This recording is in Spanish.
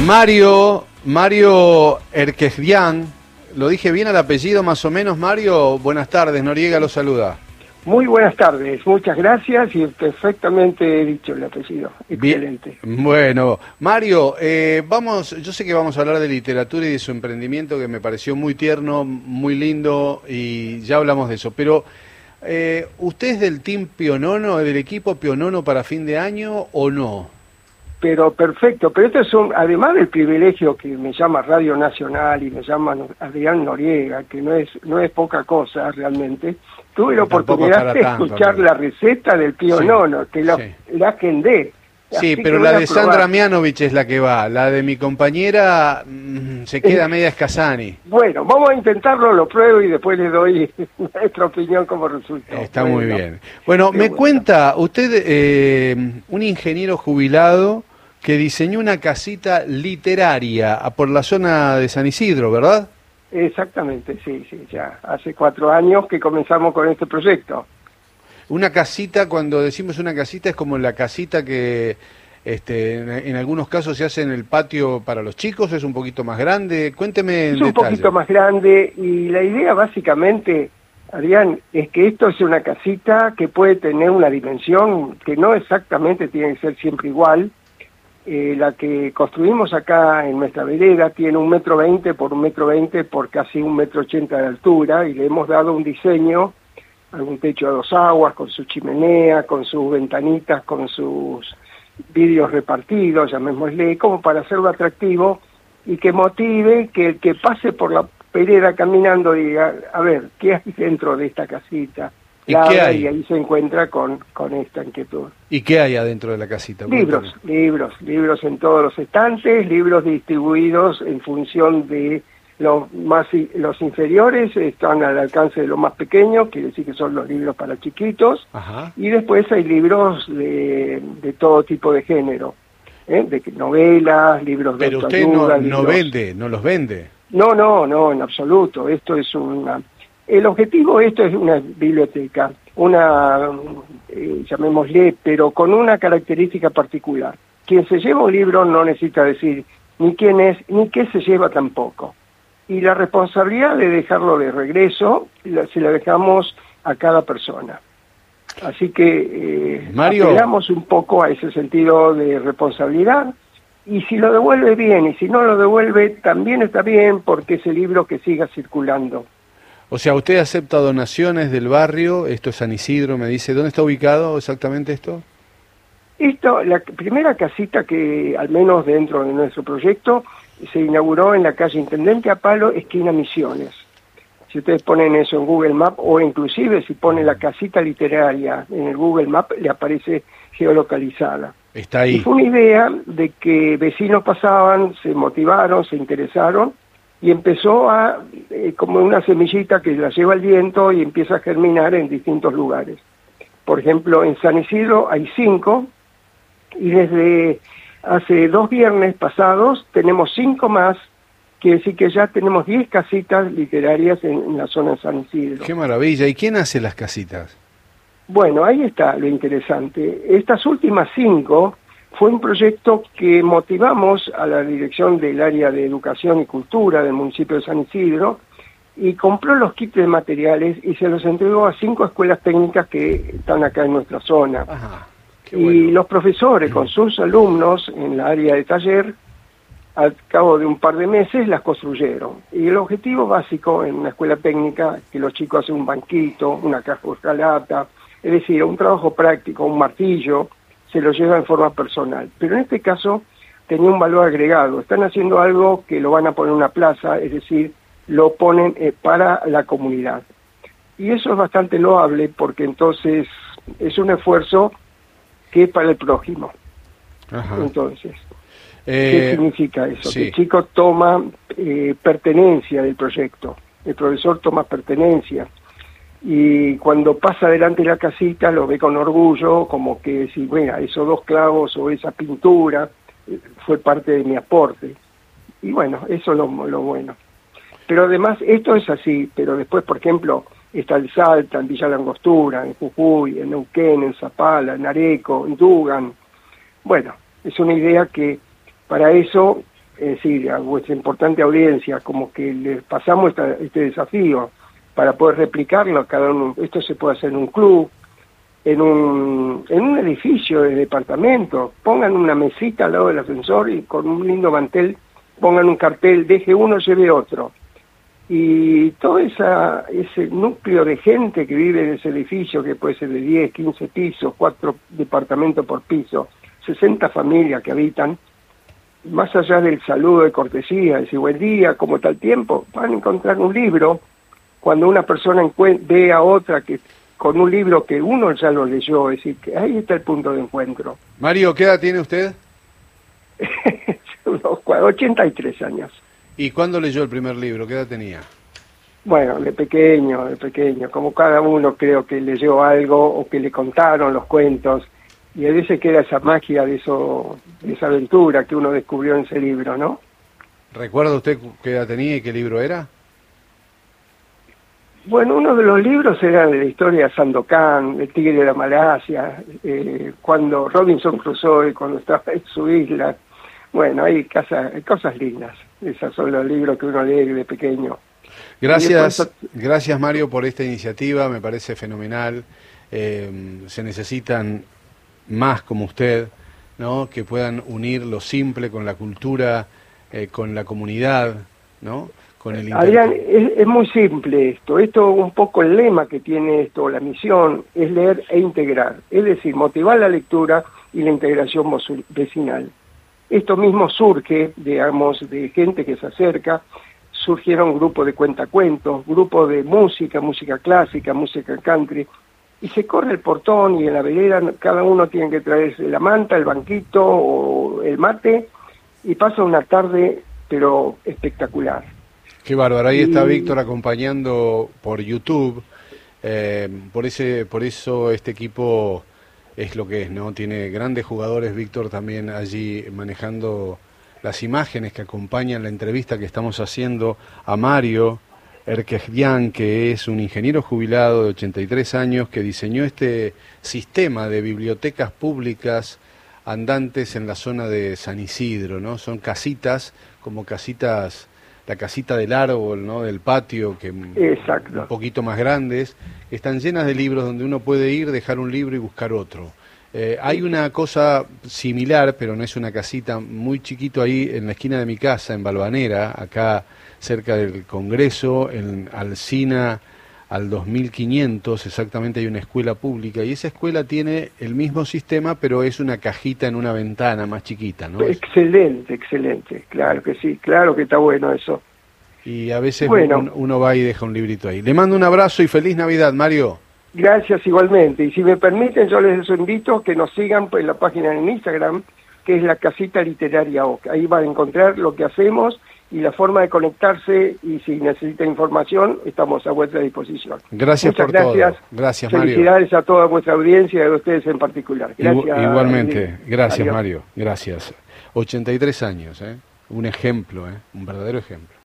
Mario Erquesdian, ¿lo dije bien el apellido más o menos, Mario? Buenas tardes, Noriega lo saluda. Muy buenas tardes, muchas gracias y perfectamente he dicho el apellido. Excelente. Bien. Bueno, Mario, yo sé que vamos a hablar de literatura y de su emprendimiento que me pareció muy tierno, muy lindo y ya hablamos de eso, pero ¿usted es del team Pionono, del equipo Pionono para fin de año o no? Pero perfecto, pero esto es además del privilegio que me llama Radio Nacional y me llama Adrián Noriega, que no es poca cosa realmente, tuve la oportunidad de escuchar la receta del Pionono, que la agendé. Sí, pero la de Sandra Mianovich es la que va, la de mi compañera se queda media Escasani. Bueno, vamos a intentarlo, lo pruebo y después le doy nuestra opinión como resultó. Está muy bien. Bueno, me cuenta, usted, un ingeniero jubilado que diseñó una casita literaria por la zona de San Isidro, ¿verdad? Exactamente, sí, ya hace 4 años que comenzamos con este proyecto. Una casita, cuando decimos una casita, es como la casita que en algunos casos se hace en el patio para los chicos, es un poquito más grande. Cuénteme en detalle. Es un poquito más grande y la idea básicamente, Adrián, es que esto es una casita que puede tener una dimensión que no exactamente tiene que ser siempre igual. La que construimos acá en nuestra vereda tiene 1,20 m por 1,20 m por casi 1,80 m de altura y le hemos dado un diseño, algún techo a 2 aguas, con su chimenea, con sus ventanitas, con sus vidrios repartidos, llamémosle, como para hacerlo atractivo y que motive que el que pase por la vereda caminando diga, a ver, ¿qué hay dentro de esta casita? ¿Y qué hay? Y ahí se encuentra con esta inquietud. ¿Y qué hay adentro de la casita? Libros en todos los estantes, libros distribuidos en función de los inferiores, están al alcance de los más pequeños, quiere decir que son los libros para chiquitos. Ajá. Y después hay libros de todo tipo de género, de novelas, libros de autoayuda. Pero usted no vende, no los vende. No, en absoluto, esto es el objetivo esto es una biblioteca, llamémosle, pero con una característica particular. Quien se lleva un libro no necesita decir ni quién es, ni qué se lleva tampoco. Y la responsabilidad de dejarlo de regreso, se la dejamos a cada persona. Así que apelamos un poco a ese sentido de responsabilidad, y si lo devuelve bien, y si no lo devuelve también está bien, porque ese libro que siga circulando. O sea, ¿usted acepta donaciones del barrio? Esto es San Isidro, me dice. ¿Dónde está ubicado exactamente esto? La primera casita que, al menos dentro de nuestro proyecto, se inauguró en la calle Intendente Apalo, esquina Misiones. Si ustedes ponen eso en Google Maps, o inclusive si ponen la casita literaria en el Google Maps, le aparece geolocalizada. Está ahí. Y fue una idea de que vecinos pasaban, se motivaron, se interesaron, y empezó como una semillita que la lleva el viento y empieza a germinar en distintos lugares. Por ejemplo, en San Isidro hay 5, y desde hace 2 viernes pasados tenemos 5 más, quiere decir que ya tenemos 10 casitas literarias en la zona de San Isidro. ¡Qué maravilla! ¿Y quién hace las casitas? Bueno, ahí está lo interesante. Estas últimas 5 fue un proyecto que motivamos a la dirección del área de educación y cultura del municipio de San Isidro y compró los kits de materiales y se los entregó a 5 escuelas técnicas que están acá en nuestra zona. Ajá, qué bueno. Y los profesores con sus alumnos en la área de taller, al cabo de un par de meses, las construyeron. Y el objetivo básico en una escuela técnica es que los chicos hacen un banquito, una caja de escalata, es decir, un trabajo práctico, un martillo, se lo lleva en forma personal. Pero en este caso tenía un valor agregado. Están haciendo algo que lo van a poner en una plaza, es decir, lo ponen para la comunidad. Y eso es bastante loable porque entonces es un esfuerzo que es para el prójimo. Ajá. Entonces, ¿qué significa eso? Sí. Que el chico toma pertenencia del proyecto, el profesor toma pertenencia. Y cuando pasa delante de la casita lo ve con orgullo, como que si, bueno, esos 2 clavos o esa pintura fue parte de mi aporte. Y bueno, eso es lo bueno. Pero además, esto es así, pero después, por ejemplo, está el Salta, en Villa Langostura, en Jujuy, en Neuquén, en Zapala, en Areco, en Dugan. Bueno, es una idea que para eso es decir, a vuestra importante audiencia, como que les pasamos este desafío para poder replicarlo a cada uno. Esto se puede hacer en un club, en un edificio de departamento. Pongan una mesita al lado del ascensor y con un lindo mantel pongan un cartel, deje uno, lleve otro. Y todo ese núcleo de gente que vive en ese edificio, que puede ser de 10, 15 pisos, 4 departamentos por piso, 60 familias que habitan, más allá del saludo de cortesía, decir buen día, ¿cómo está el tiempo?, van a encontrar un libro. Cuando una persona ve a otra que con un libro que uno ya lo leyó, es decir, que ahí está el punto de encuentro. Mario, ¿qué edad tiene usted? Unos 83 años. ¿Y cuándo leyó el primer libro? ¿Qué edad tenía? Bueno, de pequeño, como cada uno creo que leyó algo o que le contaron los cuentos, y a veces queda esa magia de esa aventura que uno descubrió en ese libro, ¿no? ¿Recuerda usted qué edad tenía y qué libro era? Bueno, uno de los libros era de la historia de Sandokan, el tigre de la Malasia, cuando Robinson Crusoe, cuando estaba en su isla. Bueno, hay cosas lindas. Esos son los libros que uno lee de pequeño. Gracias Mario por esta iniciativa, me parece fenomenal. Se necesitan más como usted, ¿no?, que puedan unir lo simple con la cultura, con la comunidad, ¿no?, con el Adrián, es muy simple esto un poco el lema que tiene esto, la misión, es leer e integrar, es decir, motivar la lectura y la integración vecinal. Esto mismo surge, digamos, de gente que se acerca. Surgieron grupos de cuentacuentos, grupos de música clásica, música country, y se corre el portón y en la vereda cada uno tiene que traerse la manta, el banquito o el mate, y pasa una tarde, pero espectacular. Qué bárbaro, ahí está Víctor acompañando por YouTube, por eso este equipo es lo que es, ¿no? Tiene grandes jugadores, Víctor también allí manejando las imágenes que acompañan la entrevista que estamos haciendo a Mario Erquejdian, que es un ingeniero jubilado de 83 años que diseñó este sistema de bibliotecas públicas andantes en la zona de San Isidro, ¿no? Son casitas, como casitas, la casita del árbol, ¿no?, del patio, que exacto, un poquito más grandes, están llenas de libros donde uno puede ir, dejar un libro y buscar otro. Hay una cosa similar, pero no es una casita, muy chiquito ahí en la esquina de mi casa, en Valvanera, acá cerca del Congreso, en Alsina al 2500, exactamente, hay una escuela pública, y esa escuela tiene el mismo sistema, pero es una cajita en una ventana más chiquita, ¿no? Excelente, claro que sí, claro que está bueno eso. Y a veces uno va y deja un librito ahí. Le mando un abrazo y feliz Navidad, Mario. Gracias igualmente, y si me permiten yo les invito a que nos sigan en la página en Instagram, que es la Casita Literaria OC. Ahí van a encontrar lo que hacemos y la forma de conectarse, y si necesita información estamos a vuestra disposición. Gracias por todo. Gracias, Mario. Felicidades a toda vuestra audiencia y a ustedes en particular. Gracias. Igualmente, gracias. Adiós. Mario, gracias. 83 años, un ejemplo, un verdadero ejemplo.